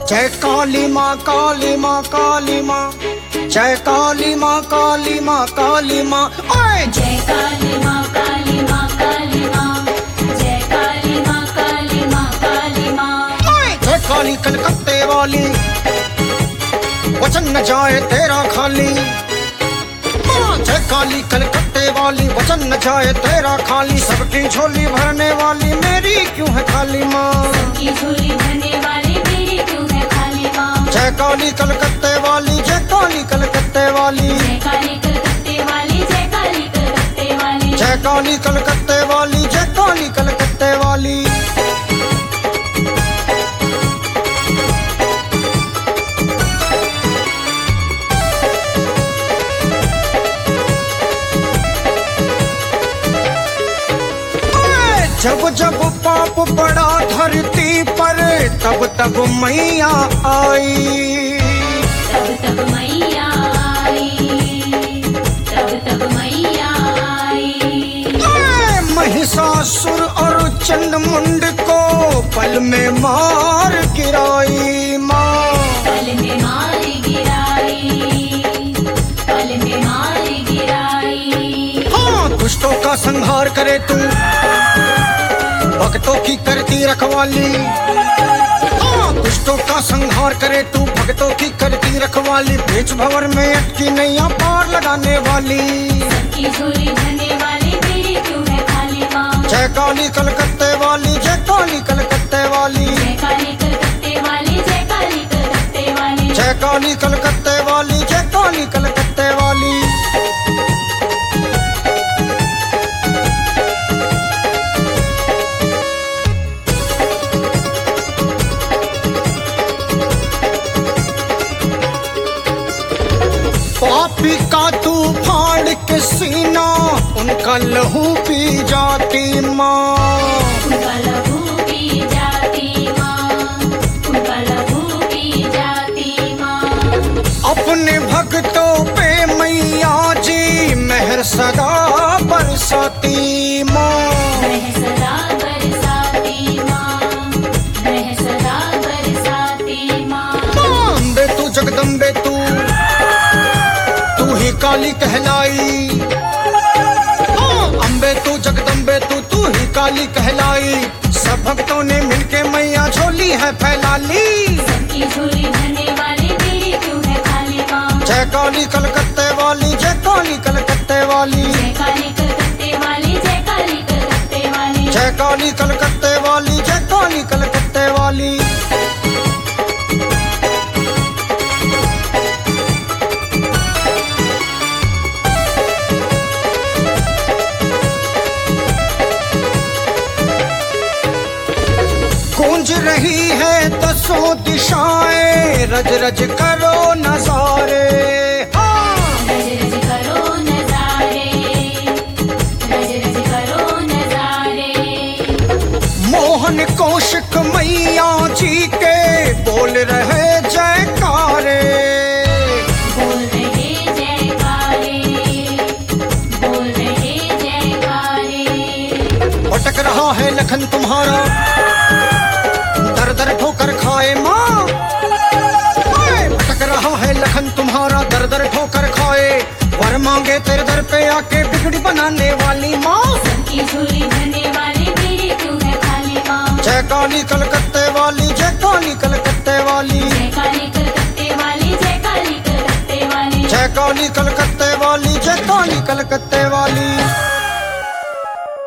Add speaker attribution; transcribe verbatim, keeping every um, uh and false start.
Speaker 1: जय काली माँ काली माँ काली माँ, जय काली माँ काली माँ काली माँ। ओए
Speaker 2: जय काली माँ काली माँ काली माँ, जय काली माँ काली माँ काली माँ।
Speaker 1: ओए जय काली कलकत्ते वाली, वचन न जाए तेरा खाली। जय काली कलकत्ते वाली, वचन न जाए तेरा खाली। सबकी झोली भरने वाली मेरी क्यों है खाली माँ,
Speaker 2: सबकी झोली भरने वाली मेरी क्यों है खाली माँ।
Speaker 1: जय काली कलकत्ते वाली, जय काली कलकत्ते वाली,
Speaker 2: जय काली कलकत्ते वाली, जय काली कलकत्ते वाली,
Speaker 1: जय काली कलकत्ते वाली, जय काली कलकत्ते वाली। जब जब पाप पड़ा धरती पर, तब तब मैया आई,
Speaker 2: तब तब मैया आई, तब तब मैया आई।
Speaker 1: महिषासुर और चंडमुंड को पल में मार गिराई माँ,
Speaker 2: पल में मार गिराई, पल में मार गिराई।
Speaker 1: हाँ दुष्टों का संहार करे तू, भक्तों की करती रखवाली। हाँ दुष्टों का संहार करे तू, भक्तों की करती रखवाली। बीच भंवर में अटकी नैया पार लगाने वाली,
Speaker 2: सबकी झोली भरने वाली मेरी क्यों है खाली माँ।
Speaker 1: जय काली कलकत्ते वाली, जय काली कलकत्ते वाली,
Speaker 2: जय काली कलकत्ते वाली, जय काली कलकत्ते वाली,
Speaker 1: जय काली कलकत्ते वाली, जय काली कलकत्ते वाली। पापी का तूफान के सीना, उनका लहू पी जाती माँ,
Speaker 2: उनका लहू पी जाती माँ, उनका लहू पी जाती माँ।
Speaker 1: अपने भक्तों पे मैया जी मेहर सदा बरसाती माँ,
Speaker 2: वह सदा बरसाती माँ, वह सदा बरसाती माँ।
Speaker 1: अम्बे तू जगदम्बे तू, तू ही काली कहलाई। अम्बे तू जगदम्बे तू, तू ही काली कहलाई। सब भक्तों ने मिलके मैया झोली है फैला ली,
Speaker 2: सबकी झोली भरने वाली मेरी क्यों है खाली माँ।
Speaker 1: जय काली कलकत्ते वाली, जय काली कलकत्ते वाली,
Speaker 2: जय काली कलकत्ते वाली, जय काली कलकत्ते वाली,
Speaker 1: जय काली कलकत्ते वाली, जय काली कलकत्ते वाली। गूंज रही है दसों दिशाएं, रज रज करो नजारे।
Speaker 2: रज रज करो नजारे, रज रज करो नजारे।
Speaker 1: मोहन कौशिक मैया जी के बोल रहे जयकारे,
Speaker 2: बोल रहे जयकारे, बोल रहे जयकारे।
Speaker 1: भटक रहा है लखन तुम्हारा, दर दर ठोकर खाए माँ। भटक रहा है लखन तुम्हारा, दर दर ठोकर खाए। वर मांगे तेरे दर पे आके बिगड़ी बनाने वाली माँ,
Speaker 2: सबकी झोली भरने वाली मेरी क्यों है खाली माँ।
Speaker 1: जय काली कलकत्ते वाली, जय काली कलकत्ते वाली,
Speaker 2: जय काली कलकत्ते वाली, जय काली कलकत्ते वाली,
Speaker 1: जय काली कलकत्ते वाली, जय काली कलकत्ते वाली।